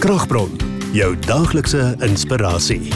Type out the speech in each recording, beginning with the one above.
Kragbron, jou daaglikse inspirasie.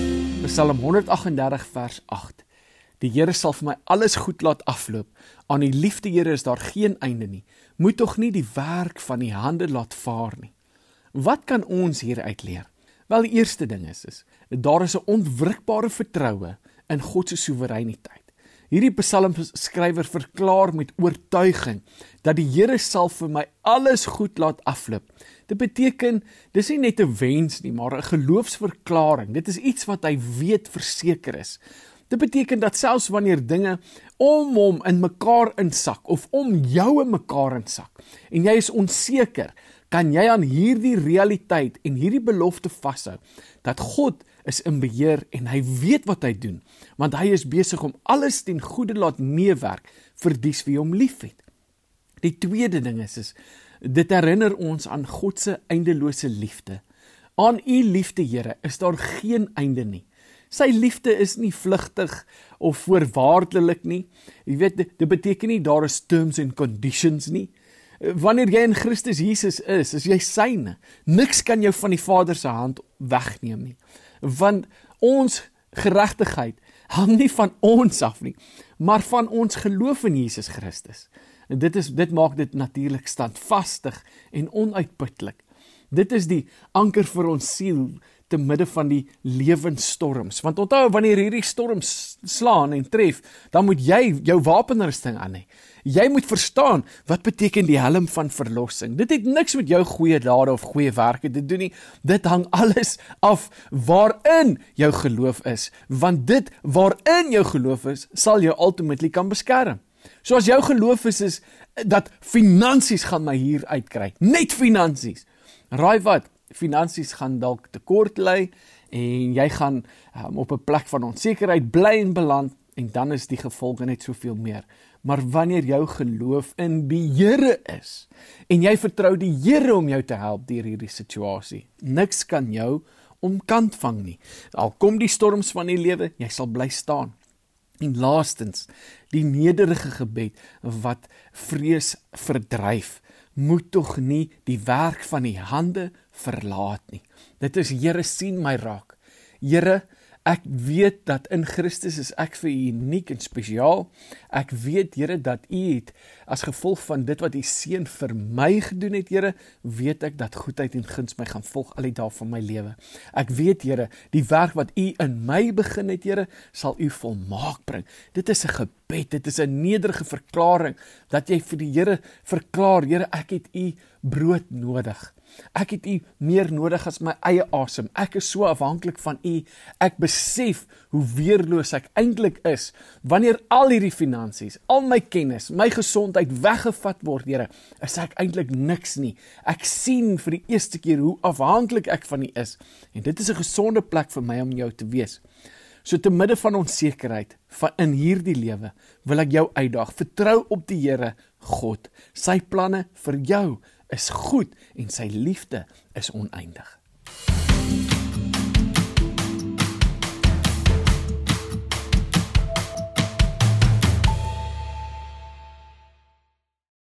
Psalm 138 vers 8. Die Here sal vir my alles goed laat afloop. Aan die liefde Here is daar geen einde nie. Moet tog nie die werk van die hande laat vaar nie. Wat kan ons hieruit leer? Wel, die eerste ding is daar is 'n onwrikbare vertroue in God se soewereiniteit. Hierdie psalmskrywer verklaar met oortuiging dat die Here sal vir my alles goed laat afloop. Dit beteken, dis nie net 'n wens nie, maar 'n geloofsverklaring. Dit is iets wat hy weet verseker is. Dit beteken dat selfs wanneer dinge om hom in mekaar insak, of om jou in mekaar insak, en jy is onseker, kan jy aan hierdie realiteit en hierdie belofte vashou, dat God is in beheer en hy weet wat hy doen, want hy is besig om alles ten goeie laat meewerk vir dies wie hom liefhet. Die tweede ding is dit herinner ons aan God se eindelose liefde. Aan u liefde, Here, is daar geen einde nie. Sy liefde is nie vlugtig of voorwaardelik nie. Jy weet, dit beteken nie daar is terms and conditions nie. Wanneer jy in Christus Jesus is jy syne. Niks kan jou van die Vader se hand wegneem nie. Want ons geregtigheid hang nie van ons af nie, maar van ons geloof in Jesus Christus. En dit maak dit natuurlik standvastig en onuitputlik. Dit is die anker vir ons siel te midde van die lewensstorms. Want onthou, wanneer hierdie storms slaan en tref, dan moet jy jou wapenrusting aan hê. Jy moet verstaan, wat beteken die helm van verlossing. Dit het niks met jou goeie dade of goeie werke te doen nie. Dit hang alles af waarin jou geloof is. Want dit waarin jou geloof is, sal jou ultimately kan beskerm. So as jou geloof is dat finansies gaan my hier uitkry. Net finansies. Raai wat? Finansies gaan dalk tekort lê en jy gaan op 'n plek van onsekerheid bly en beland en dan is die gevolge net soveel meer. Maar wanneer jou geloof in die Here is en jy vertrou die Here om jou te help deur hierdie situasie, niks kan jou omkant vang nie. Al kom die storms van die lewe, jy sal bly staan. En laastens, die nederige gebed wat vrees verdryf, moet tog nie die werk van die hande verlaat nie. Dit is, Here, sien my raak. Here, ek weet dat in Christus is ek vir u uniek en spesiaal. Ek weet, Here, dat u het, as gevolg van dit wat u seun vir my gedoen het, Here, weet ek dat goedheid en guns my gaan volg al die dae van my lewe. Ek weet, Here, die werk wat u in my begin het, Here, sal u volmaak bring. Dit is 'n gebed, dit is 'n nederige verklaring, dat jy vir die Here verklaar, Here, ek het u brood nodig. Ek het u meer nodig as my eie asem. Ek is so afhanklik van u. Ek besef hoe weerloos ek eintlik is, wanneer al hierdie finansies, al my kennis, my gesondheid weggevat word, Here, is ek eintlik niks nie. Ek sien vir die eerste keer hoe afhanklik ek van u is. En dit is 'n gesonde plek vir my om jou te wees. So te midde van onsekerheid in hierdie lewe, wil ek jou uitdaag. Vertrou op die Here God. Sy planne vir jou is goed en sy liefde is oneindig.